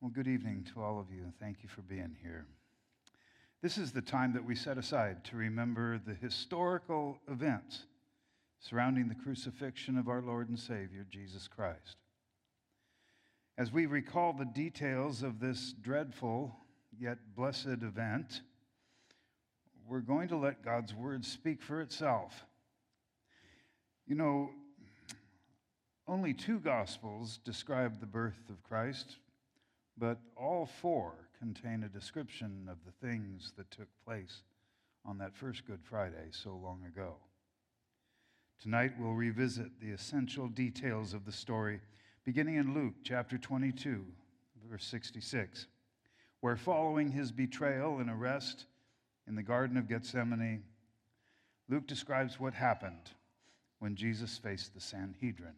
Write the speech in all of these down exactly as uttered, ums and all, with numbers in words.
Well, good evening to all of you, and thank you for being here. This is the time that we set aside to remember the historical events surrounding the crucifixion of our Lord and Savior, Jesus Christ. As we recall the details of this dreadful yet blessed event, we're going to let God's word speak for itself. You know, only two Gospels describe the birth of Christ, but all four contain a description of the things that took place on that first Good Friday so long ago. Tonight we'll revisit the essential details of the story, beginning in Luke chapter twenty-two, verse sixty-six, where following his betrayal and arrest in the Garden of Gethsemane, Luke describes what happened when Jesus faced the Sanhedrin.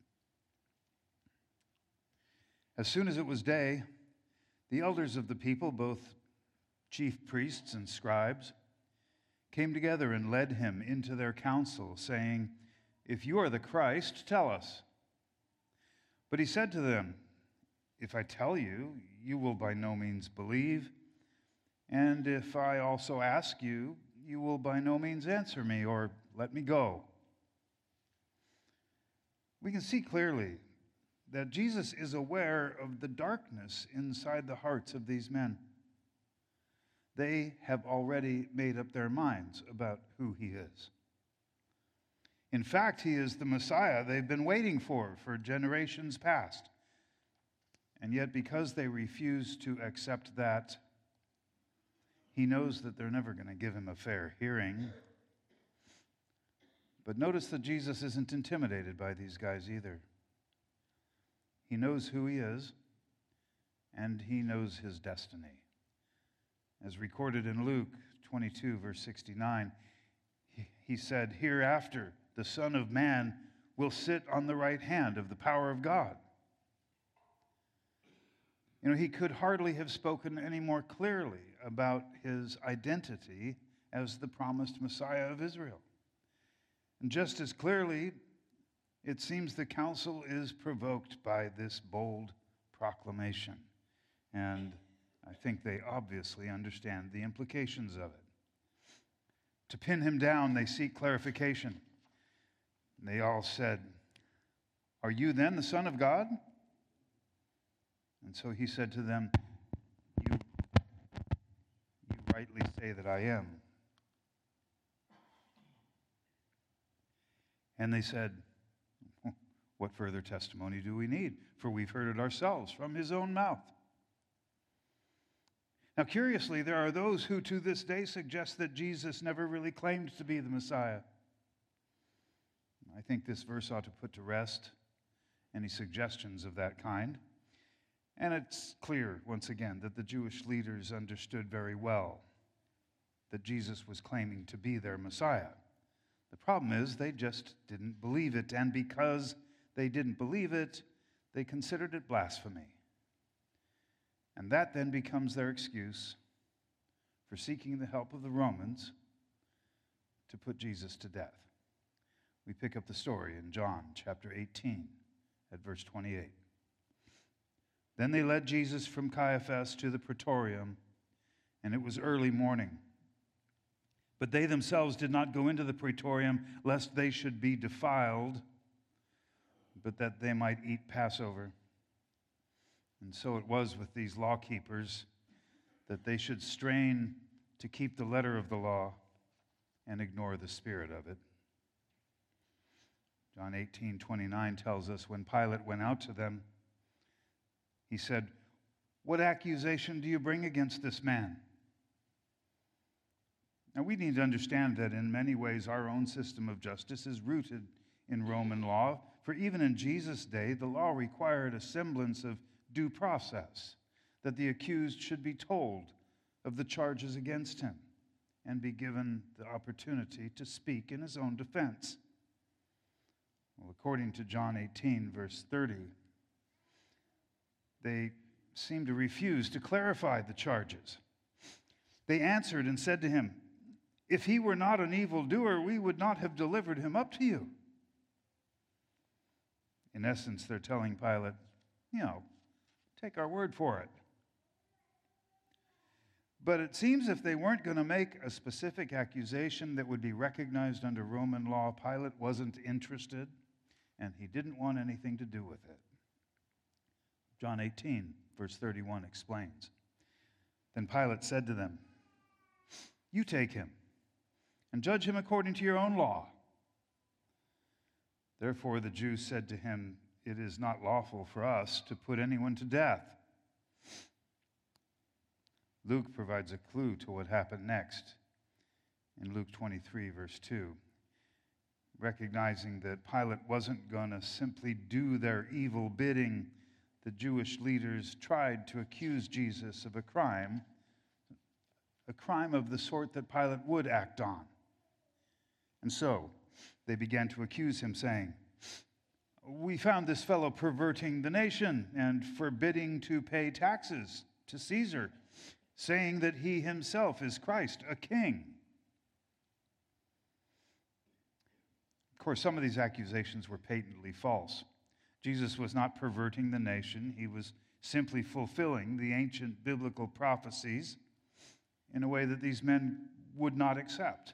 As soon as it was day, the elders of the people, both chief priests and scribes, came together and led him into their council, saying, "If you are the Christ, tell us." But he said to them, "If I tell you, you will by no means believe, and if I also ask you, you will by no means answer me or let me go." We can see clearly that Jesus is aware of the darkness inside the hearts of these men. They have already made up their minds about who he is. In fact, he is the Messiah they've been waiting for for generations past. And yet, because they refuse to accept that, he knows that they're never going to give him a fair hearing. But notice that Jesus isn't intimidated by these guys either. He knows who he is, and he knows his destiny. As recorded in Luke twenty-two, verse sixty-nine, he said, "Hereafter the Son of Man will sit on the right hand of the power of God." You know, he could hardly have spoken any more clearly about his identity as the promised Messiah of Israel. And just as clearly, it seems the council is provoked by this bold proclamation. And I think they obviously understand the implications of it. To pin him down, they seek clarification. They all said, "Are you then the Son of God?" And so he said to them, you, you rightly say that I am. And they said, "What further testimony do we need? For we've heard it ourselves from his own mouth." Now, curiously, there are those who to this day suggest that Jesus never really claimed to be the Messiah. I think this verse ought to put to rest any suggestions of that kind. And it's clear, once again, that the Jewish leaders understood very well that Jesus was claiming to be their Messiah. The problem is they just didn't believe it, and because they didn't believe it, they considered it blasphemy. And that then becomes their excuse for seeking the help of the Romans to put Jesus to death. We pick up the story in John chapter eighteen at verse twenty-eight. Then they led Jesus from Caiaphas to the praetorium, and it was early morning. But they themselves did not go into the praetorium, lest they should be defiled, but that they might eat Passover. And so it was with these law keepers, that they should strain to keep the letter of the law and ignore the spirit of it. John eighteen twenty-nine tells us, when Pilate went out to them, he said, "What accusation do you bring against this man?" Now, we need to understand that in many ways our own system of justice is rooted in Roman law. For even in Jesus' day, the law required a semblance of due process, that the accused should be told of the charges against him and be given the opportunity to speak in his own defense. Well, according to John eighteen, verse thirty, they seem to refuse to clarify the charges. They answered and said to him, "If he were not an evildoer, we would not have delivered him up to you." In essence, they're telling Pilate, you know, Take our word for it. But it seems if they weren't going to make a specific accusation that would be recognized under Roman law, Pilate wasn't interested, and he didn't want anything to do with it. John eighteen, verse thirty-one explains. Then Pilate said to them, "You take him and judge him according to your own law." Therefore the Jews said to him, "It is not lawful for us to put anyone to death." Luke provides a clue to what happened next in Luke twenty-three, verse two. Recognizing that Pilate wasn't going to simply do their evil bidding, the Jewish leaders tried to accuse Jesus of a crime, a crime of the sort that Pilate would act on. And so they began to accuse him, saying, "We found this fellow perverting the nation and forbidding to pay taxes to Caesar, saying that he himself is Christ, a king." Of course, some of these accusations were patently false. Jesus was not perverting the nation. He was simply fulfilling the ancient biblical prophecies in a way that these men would not accept.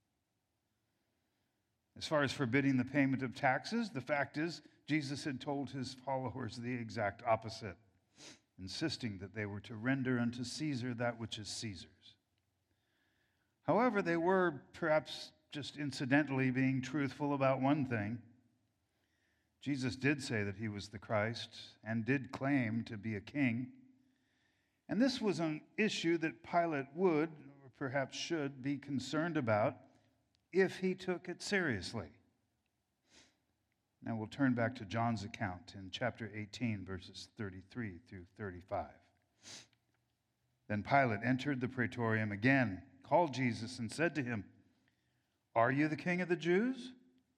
As far as forbidding the payment of taxes, the fact is, Jesus had told his followers the exact opposite, insisting that they were to render unto Caesar that which is Caesar's. However, they were perhaps just incidentally being truthful about one thing. Jesus did say that he was the Christ and did claim to be a king. And this was an issue that Pilate would, or perhaps should, be concerned about if he took it seriously. Now we'll turn back to John's account in chapter eighteen, verses thirty-three through thirty-five. Then Pilate entered the praetorium again, called Jesus, and said to him, "Are you the king of the Jews?"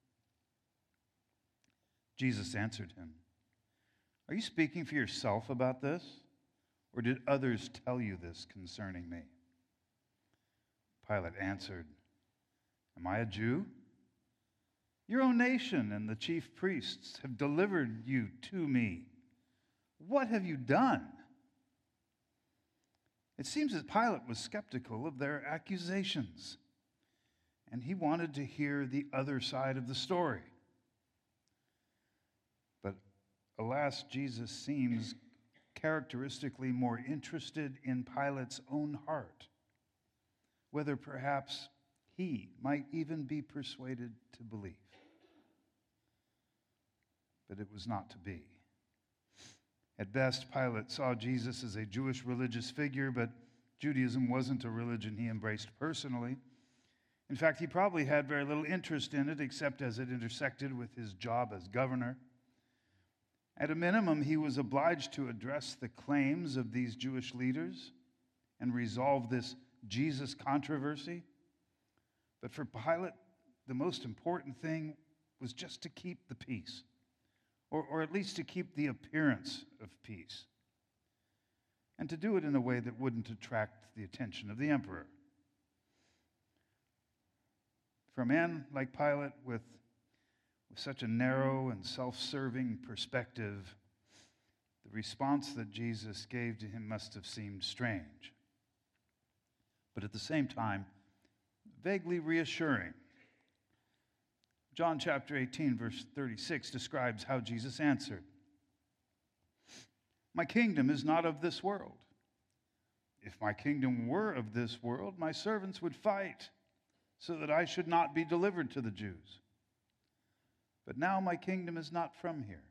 Jesus answered him, "Are you speaking for yourself about this, or did others tell you this concerning me?" Pilate answered, "Am I a Jew? Your own nation and the chief priests have delivered you to me. What have you done?" It seems that Pilate was skeptical of their accusations, and he wanted to hear the other side of the story. But alas, Jesus seems characteristically more interested in Pilate's own heart, whether perhaps he might even be persuaded to believe. But it was not to be. At best, Pilate saw Jesus as a Jewish religious figure, but Judaism wasn't a religion he embraced personally. In fact, he probably had very little interest in it, except as it intersected with his job as governor. At a minimum, he was obliged to address the claims of these Jewish leaders and resolve this Jesus controversy. But for Pilate, the most important thing was just to keep the peace, or, or at least to keep the appearance of peace, and to do it in a way that wouldn't attract the attention of the emperor. For a man like Pilate, with, with such a narrow and self-serving perspective, the response that Jesus gave to him must have seemed strange, but at the same time, vaguely reassuring. John chapter eighteen, verse thirty-six describes how Jesus answered. "My kingdom is not of this world. If my kingdom were of this world, my servants would fight so that I should not be delivered to the Jews. But now my kingdom is not from here."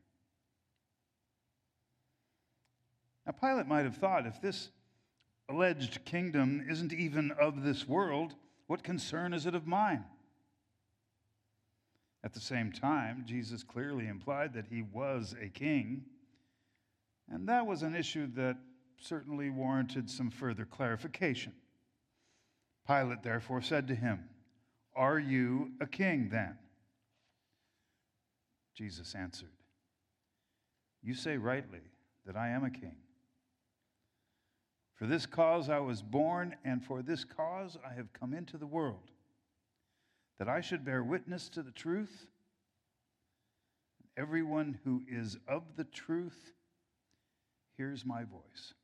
Now Pilate might have thought, if this alleged kingdom isn't even of this world, what concern is it of mine? At the same time, Jesus clearly implied that he was a king, and that was an issue that certainly warranted some further clarification. Pilate therefore said to him, "Are you a king then?" Jesus answered, "You say rightly that I am a king. For this cause I was born, and for this cause I have come into the world, that I should bear witness to the truth. Everyone who is of the truth hears my voice.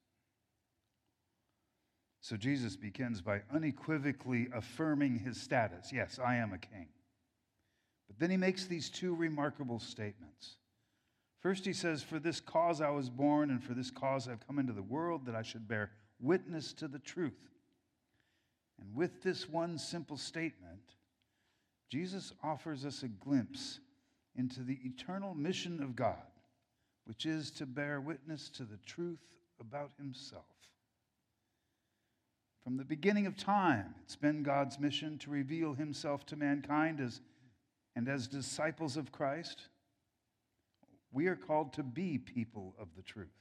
So Jesus begins by unequivocally affirming his status. Yes, I am a king. But then he makes these two remarkable statements. First, he says, for this cause I was born, and for this cause I've come into the world, that I should bear witness to the truth. And with this one simple statement, Jesus offers us a glimpse into the eternal mission of God, which is to bear witness to the truth about himself. From the beginning of time, it's been God's mission to reveal himself to mankind as, and as disciples of Christ, we are called to be people of the truth.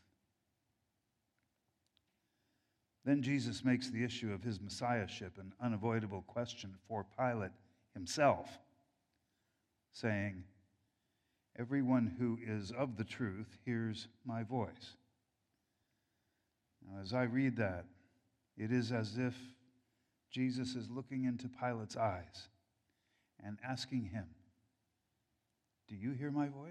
Then Jesus makes the issue of his messiahship an unavoidable question for Pilate himself, saying, everyone who is of the truth hears my voice. Now, as I read that, it is as if Jesus is looking into Pilate's eyes and asking him, do you hear my voice?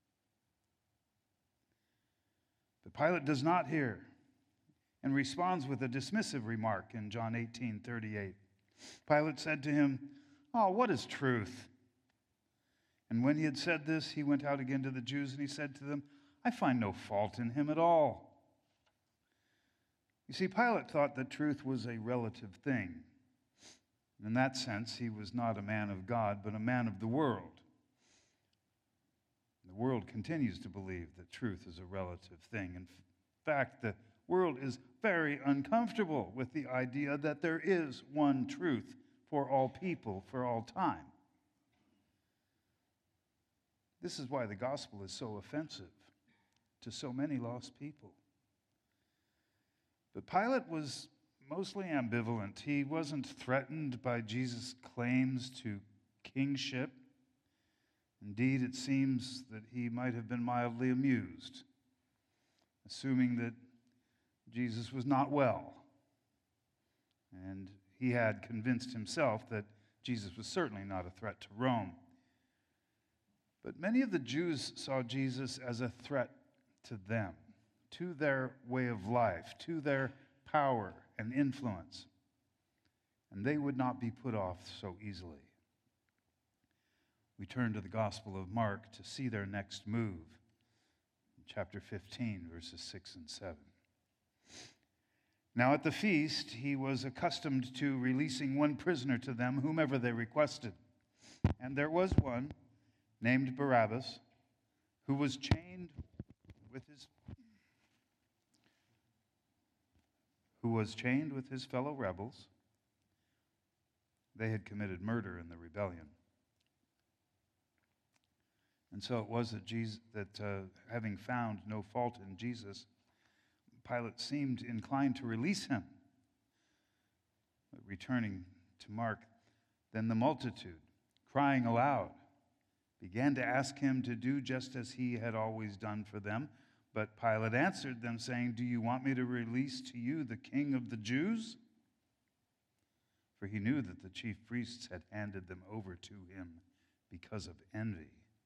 But Pilate does not hear and responds with a dismissive remark in John eighteen thirty-eight. Pilate said to him, oh, what is truth? And when he had said this, he went out again to the Jews and he said to them, I find no fault in him at all. You see, Pilate thought that truth was a relative thing. In that sense, he was not a man of God, but a man of the world. The world continues to believe that truth is a relative thing. In fact, the world is very uncomfortable with the idea that there is one truth for all people, for all time. This is why the gospel is so offensive to so many lost people. But Pilate was mostly ambivalent. He wasn't threatened by Jesus' claims to kingship. Indeed, it seems that he might have been mildly amused, assuming that Jesus was not well. And he had convinced himself that Jesus was certainly not a threat to Rome. But many of the Jews saw Jesus as a threat to them, to their way of life, to their power and influence. And they would not be put off so easily. We turn to the Gospel of Mark to see their next move. In chapter fifteen, verses six and seven. Now at the feast, he was accustomed to releasing one prisoner to them, whomever they requested. And there was one named Barabbas, who was chained with his who was chained with his fellow rebels. They had committed murder in the rebellion. And so it was that, Jesus, that uh, having found no fault in Jesus, Pilate seemed inclined to release him. But returning to Mark, then the multitude, crying aloud, began to ask him to do just as he had always done for them. But Pilate answered them, saying, do you want me to release to you the king of the Jews? For he knew that the chief priests had handed them over to him because of envy.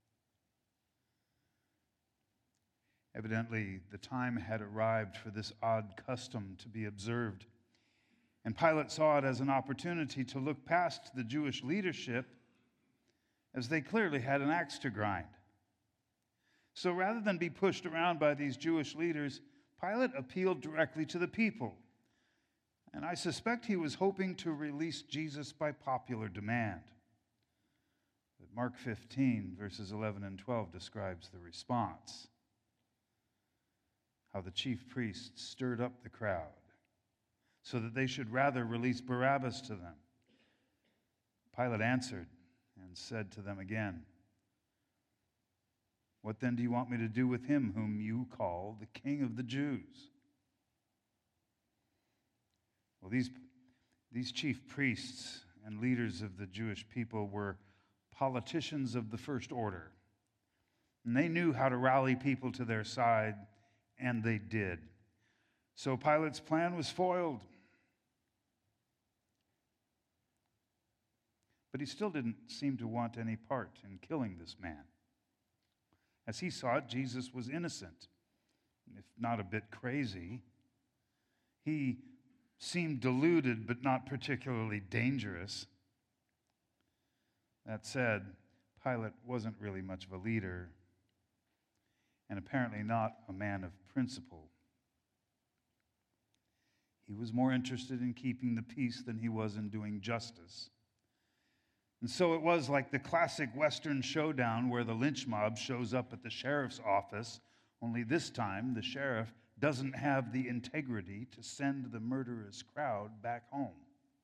Evidently, the time had arrived for this odd custom to be observed. And Pilate saw it as an opportunity to look past the Jewish leadership, as they clearly had an axe to grind. So rather than be pushed around by these Jewish leaders, Pilate appealed directly to the people. And I suspect he was hoping to release Jesus by popular demand. But Mark fifteen, verses eleven and twelve describes the response. How the chief priests stirred up the crowd so that they should rather release Barabbas to them. Pilate answered and said to them again, what then do you want me to do with him whom you call the King of the Jews? Well, these, these chief priests and leaders of the Jewish people were politicians of the first order. And they knew how to rally people to their side, and they did. So Pilate's plan was foiled. But he still didn't seem to want any part in killing this man. As he saw it, Jesus was innocent, if not a bit crazy. He seemed deluded, but not particularly dangerous. That said, Pilate wasn't really much of a leader, and apparently not a man of principle. He was more interested in keeping the peace than he was in doing justice. And so it was like the classic Western showdown where the lynch mob shows up at the sheriff's office, only this time the sheriff doesn't have the integrity to send the murderous crowd back home.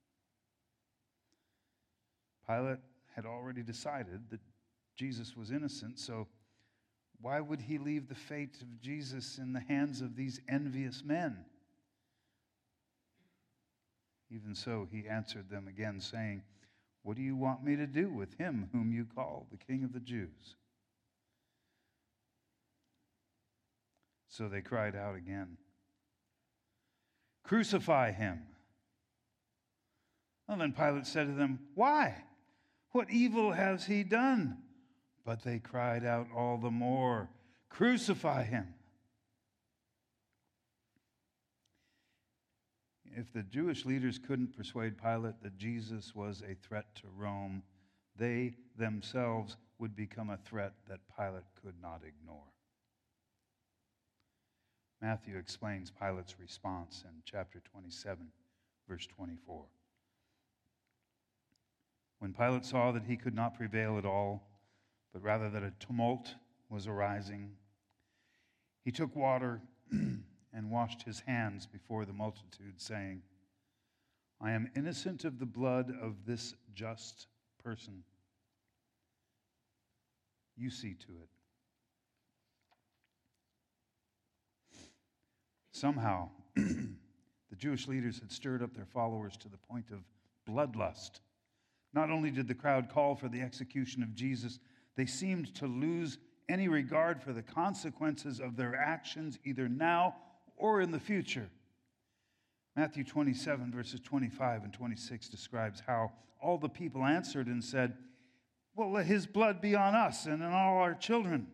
Pilate had already decided that Jesus was innocent, so why would he leave the fate of Jesus in the hands of these envious men? Even so, he answered them again, saying, "What do you want me to do with him whom you call the King of the Jews?" So they cried out again, "Crucify him." And then Pilate said to them, "Why? What evil has he done?" But they cried out all the more, "Crucify him." If the Jewish leaders couldn't persuade Pilate that Jesus was a threat to Rome, they themselves would become a threat that Pilate could not ignore. Matthew explains Pilate's response in chapter twenty-seven, verse twenty-four. When Pilate saw that he could not prevail at all, but rather that a tumult was arising, he took water and washed his hands before the multitude, saying, "I am innocent of the blood of this just person. You see to it." Somehow, the Jewish leaders had stirred up their followers to the point of bloodlust. Not only did the crowd call for the execution of Jesus, they seemed to lose any regard for the consequences of their actions, either now or in the future. Matthew twenty-seven, verses twenty-five and twenty-six describes how all the people answered and said, "Well, let his blood be on us and on all our children."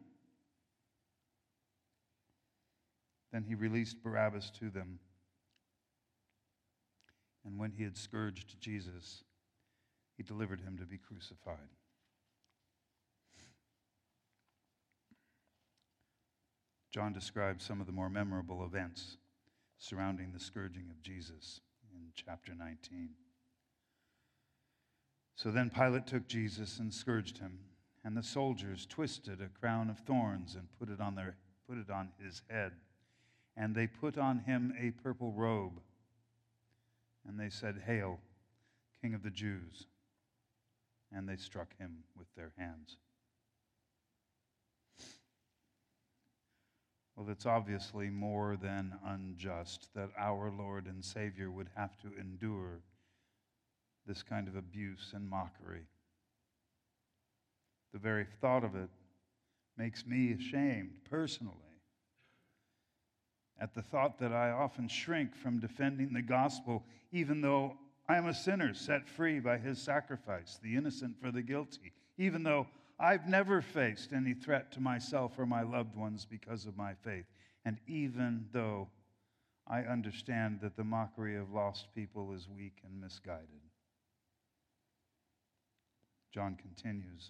Then he released Barabbas to them. And when he had scourged Jesus, he delivered him to be crucified. John describes some of the more memorable events surrounding the scourging of Jesus in chapter nineteen. So then Pilate took Jesus and scourged him, and the soldiers twisted a crown of thorns and put it on their put it on his head. And they put on him a purple robe. And they said, "Hail, King of the Jews." And they struck him with their hands. Well, it's obviously more than unjust that our Lord and Savior would have to endure this kind of abuse and mockery. The very thought of it makes me ashamed personally, at the thought that I often shrink from defending the gospel, even though I am a sinner set free by his sacrifice, the innocent for the guilty, even though I've never faced any threat to myself or my loved ones because of my faith, and even though I understand that the mockery of lost people is weak and misguided. John continues,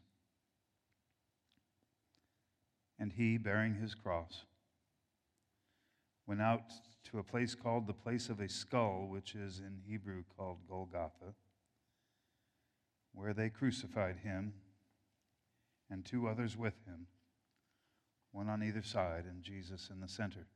"And he, bearing his cross, went out to a place called the place of a skull, which is in Hebrew called Golgotha, where they crucified him and two others with him, one on either side and Jesus in the center."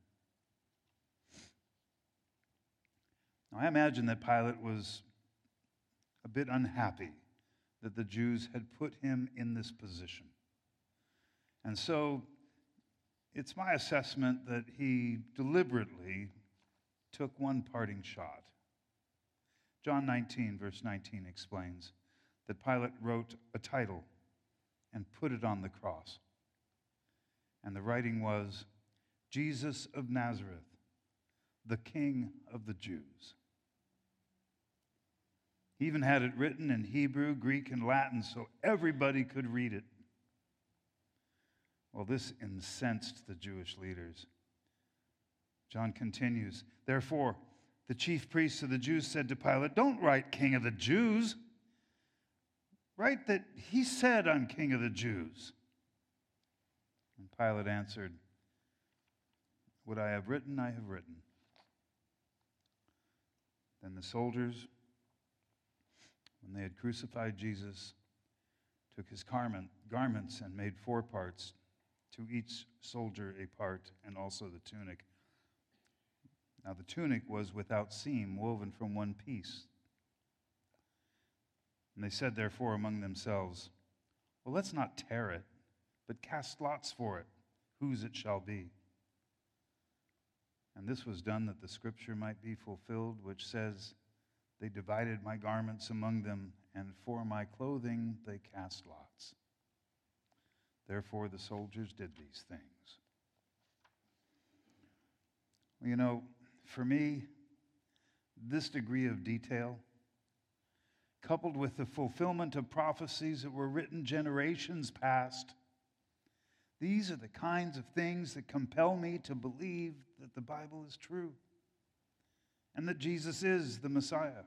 Now, I imagine that Pilate was a bit unhappy that the Jews had put him in this position. And so it's my assessment that he deliberately took one parting shot. John nineteen, verse nineteen explains that Pilate wrote a title and put it on the cross. And the writing was, "Jesus of Nazareth, the King of the Jews." He even had it written in Hebrew, Greek, and Latin so everybody could read it. Well, this incensed the Jewish leaders. John continues, therefore, the chief priests of the Jews said to Pilate, don't write King of the Jews. Write that he said, I'm King of the Jews. And Pilate answered, what I have written, I have written. Then the soldiers, when they had crucified Jesus, took his garment, garments and made four parts, to each soldier a part, and also the tunic. Now the tunic was without seam, woven from one piece. And they said therefore among themselves, well, let's not tear it, but cast lots for it, whose it shall be. And this was done that the scripture might be fulfilled, which says, they divided my garments among them, and for my clothing they cast lots. Therefore the soldiers did these things. Well, you know, for me, this degree of detail, coupled with the fulfillment of prophecies that were written generations past, these are the kinds of things that compel me to believe that the Bible is true and that Jesus is the Messiah.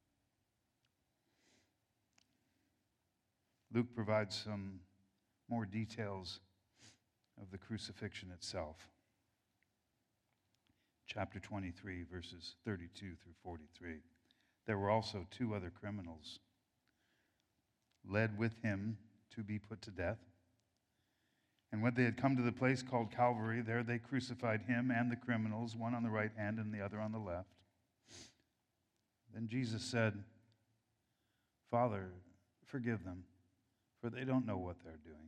Luke provides some more details of the crucifixion itself. Chapter twenty-three, verses thirty-two through forty-three. There were also two other criminals led with him to be put to death. And when they had come to the place called Calvary, there they crucified him and the criminals, one on the right hand and the other on the left. Then Jesus said, Father, forgive them, for they don't know what they're doing.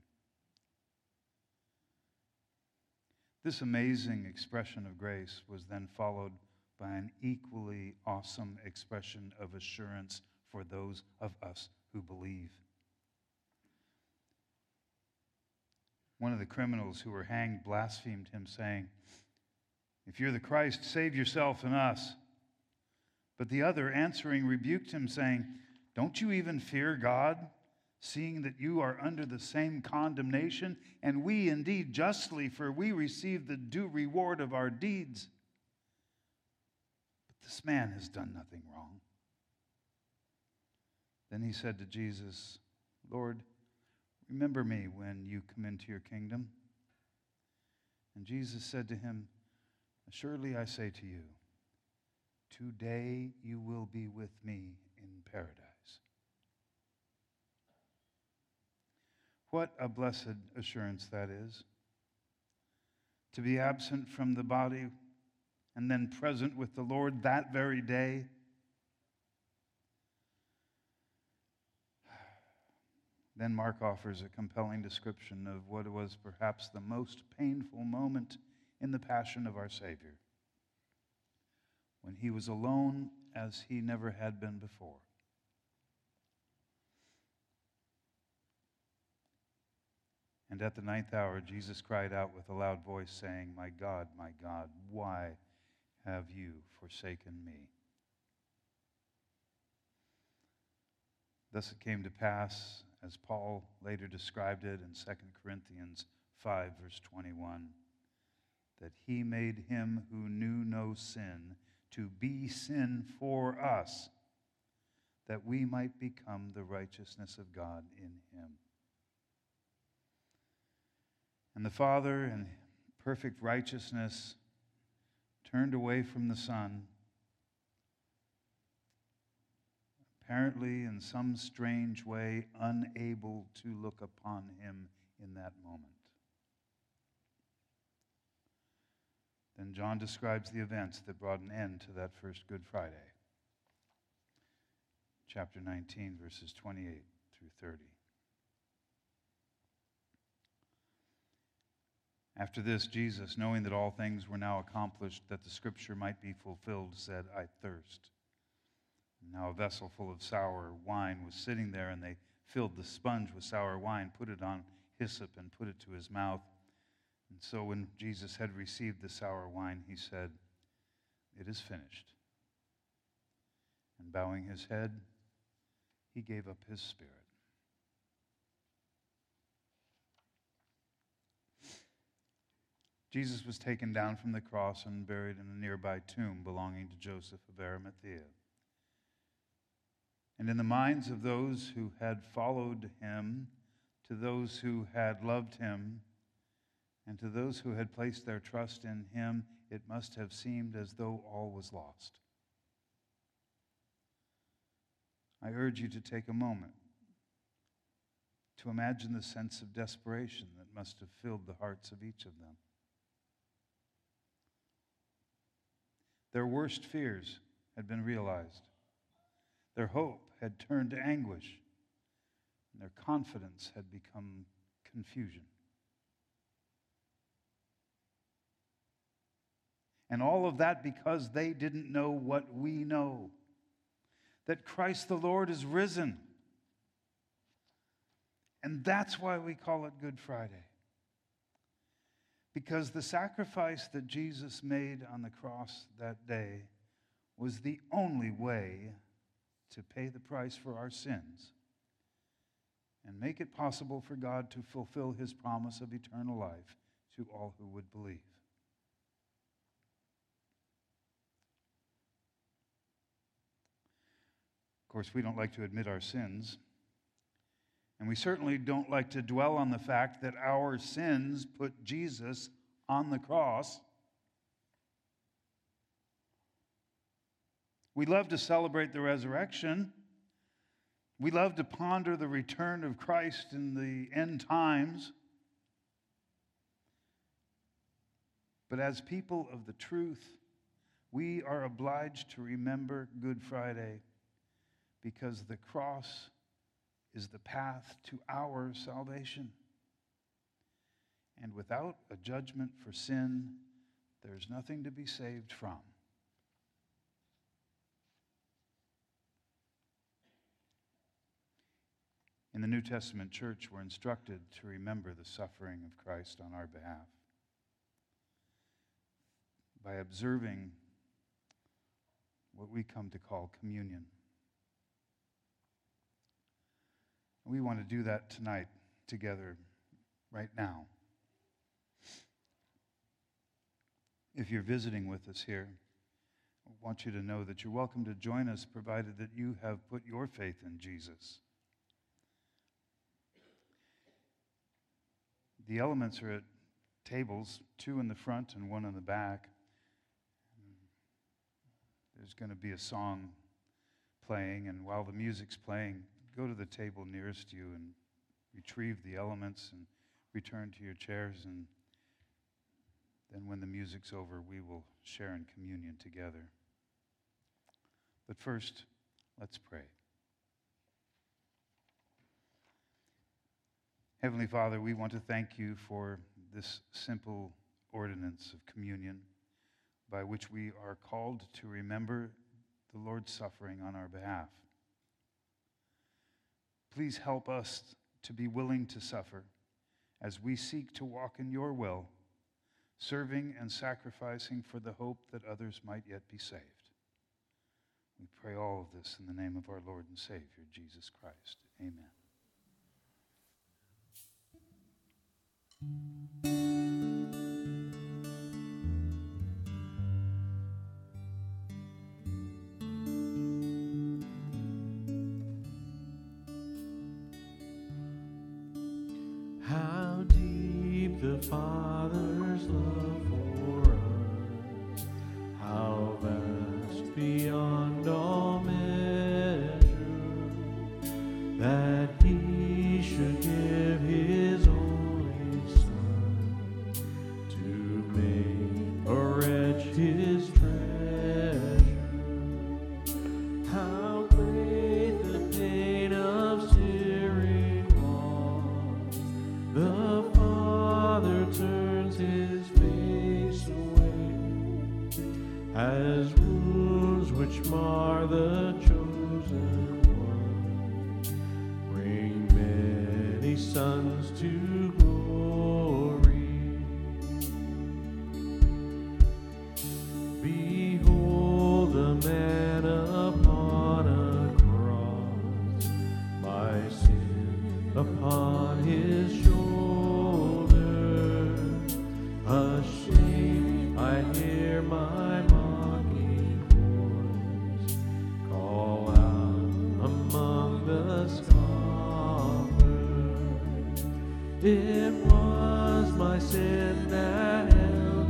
This amazing expression of grace was then followed by an equally awesome expression of assurance for those of us who believe. One of the criminals who were hanged blasphemed him, saying, if you're the Christ, save yourself and us. But the other, answering, rebuked him, saying, don't you even fear God, seeing that you are under the same condemnation, and we indeed justly, for we receive the due reward of our deeds. But this man has done nothing wrong. Then he said to Jesus, Lord, remember me when you come into your kingdom. And Jesus said to him, assuredly I say to you, today you will be with me in paradise. What a blessed assurance that is. To be absent from the body and then present with the Lord that very day. Then Mark offers a compelling description of what was perhaps the most painful moment in the passion of our Savior, when he was alone as he never had been before. And at the ninth hour, Jesus cried out with a loud voice, saying, my God, my God, why have you forsaken me? Thus it came to pass, as Paul later described it in Second Corinthians five, verse twenty-one, that he made him who knew no sin to be sin for us, that we might become the righteousness of God in him. And the Father, in perfect righteousness, turned away from the Son, apparently in some strange way unable to look upon him in that moment. Then John describes the events that brought an end to that first Good Friday. Chapter nineteen, verses twenty-eight through thirty. After this, Jesus, knowing that all things were now accomplished, that the scripture might be fulfilled, said, I thirst. And now a vessel full of sour wine was sitting there, and they filled the sponge with sour wine, put it on hyssop, and put it to his mouth. And so when Jesus had received the sour wine, he said, it is finished. And bowing his head, he gave up his spirit. Jesus was taken down from the cross and buried in a nearby tomb belonging to Joseph of Arimathea. And in the minds of those who had followed him, to those who had loved him, and to those who had placed their trust in him, it must have seemed as though all was lost. I urge you to take a moment to imagine the sense of desperation that must have filled the hearts of each of them. Their worst fears had been realized. Their hope had turned to anguish, and their confidence had become confusion. And all of that because they didn't know what we know, that Christ the Lord is risen. And that's why we call it Good Friday. Because the sacrifice that Jesus made on the cross that day was the only way to pay the price for our sins and make it possible for God to fulfill his promise of eternal life to all who would believe. Of course, we don't like to admit our sins, and we certainly don't like to dwell on the fact that our sins put Jesus on the cross. We love to celebrate the resurrection. We love to ponder the return of Christ in the end times. But as people of the truth, we are obliged to remember Good Friday because the cross is the path to our salvation. And without a judgment for sin, there's nothing to be saved from. In the New Testament church, we're instructed to remember the suffering of Christ on our behalf by observing what we come to call communion. We want to do that tonight together, right now. If you're visiting with us here, I want you to know that you're welcome to join us, provided that you have put your faith in Jesus. The elements are at tables, two in the front and one in the back. There's going to be a song playing, and while the music's playing, go to the table nearest you and retrieve the elements and return to your chairs, and then when the music's over, we will share in communion together. But first, let's pray. Heavenly Father, we want to thank you for this simple ordinance of communion by which we are called to remember the Lord's suffering on our behalf. Please help us to be willing to suffer as we seek to walk in your will, serving and sacrificing for the hope that others might yet be saved. We pray all of this in the name of our Lord and Savior, Jesus Christ. Amen. How deep the Father's love for us, how vast beyond all measure, that he should give his only Son to make a wretch his treasure. How great the pain of searing loss, the Father turns his face away, as wounds which mar the chosen one bring many sons to glory. Behold the man upon a cross, my sin upon his shoulder, a It was my sin that held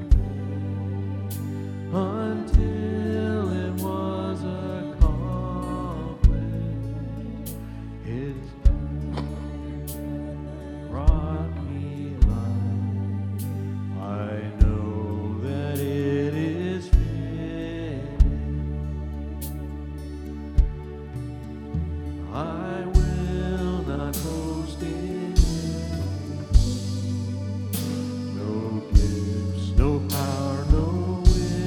me until it was accomplished. His death brought me life. I know that it is finished. I will not boast in no gifts, no power, no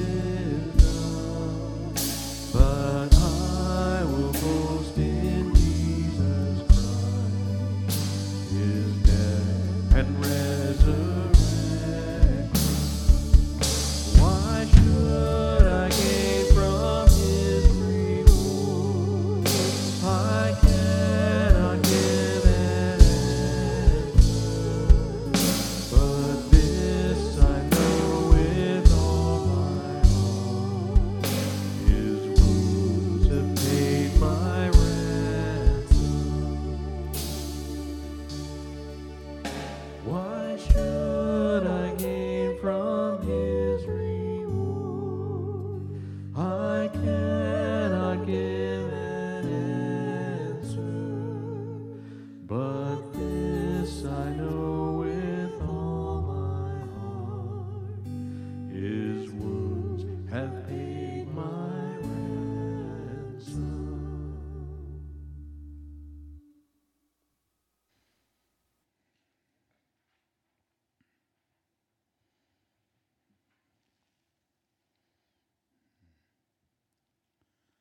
wisdom, but I will boast in Jesus Christ, His death and resurrection. Why should I gain from His reward? I cannot give an answer, but this I know with all my heart: His wounds have paid my ransom. Why should I gain from His reward? I cannot